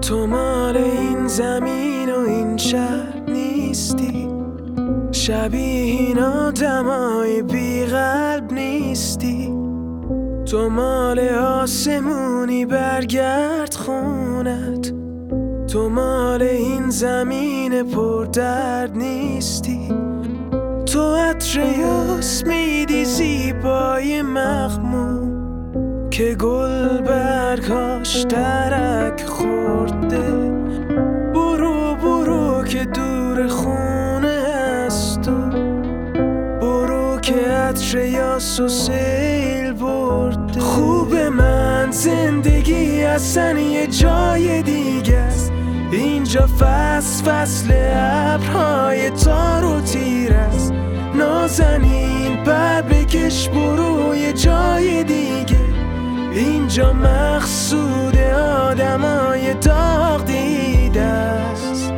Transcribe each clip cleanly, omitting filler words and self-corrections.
تو مال این زمین و این شهر نیستی، شبیه این آدمای بی قلب نیستی. تو مال آسمونی برگرد خونت، تو مال این زمین پر درد نیستی. تو عطر یاس میدی زیبای مغموم که گل برگاش ترک خورده. برو برو که دور خونه از تو، برو که عطر یاس و سیل برده. خوب من زندگی اصلا یه جای دیگه است، اینجا فصل ابرهای تار و تیر است. نازنین پر بکش برو یه جای دیگه، اینجا مقصود آدمای داغ دیده است.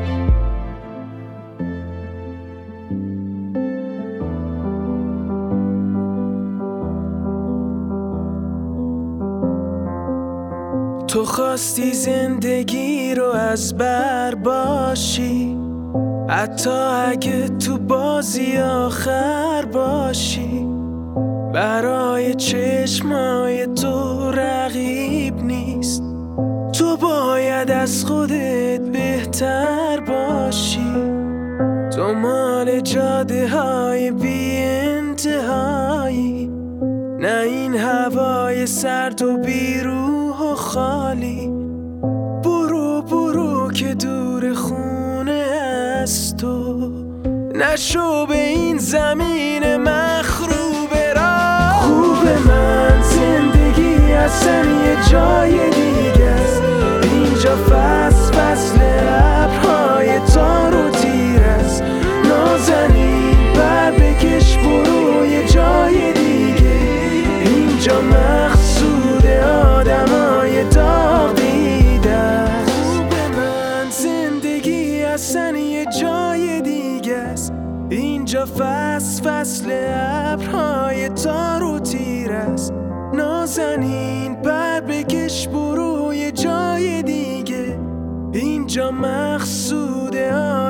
تو خواستی زندگی رو از بر باشی، حتی اگه تو بازی آخر باشی. برای چشمای تو رقیب نیست، تو باید از خودت بهتر باشی. تو مال جاده های بی انتهایی، نه این هوای سرد و بی روح و خالی. برو برو که دور خونه از تو، نشو به این زمین مخروب را. خوب من زندگی اصلا یه جای دیگه است، اینجا فصل ابرهای تار و تیر است. نازنین پر بکش برو یه جای دیگه، اینجا مقصود آدمای داغ دیده است. خوب من زندگی اصلا یه جای دیگه است، اینجا فصل ابرهای تار و تیر است. نازنین پر بکش برو یه جای دیگه، اینجا مقصود